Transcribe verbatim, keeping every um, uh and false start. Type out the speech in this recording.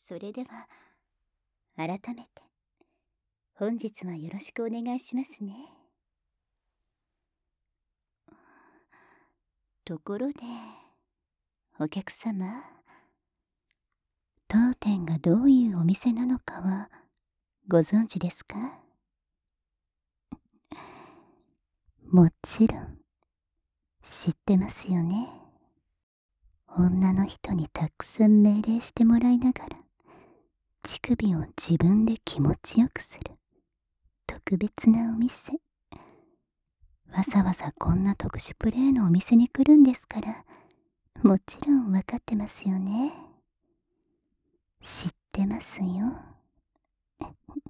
それでは、改めて、本日はよろしくお願いしますね。ところで、お客様、当店がどういうお店なのかはご存知ですか？もちろん、知ってますよね。女の人にたくさん命令してもらいながら、乳首を自分で気持ちよくする特別なお店。わざわざこんな特殊プレイのお店に来るんですから、もちろんわかってますよね。知ってますよ。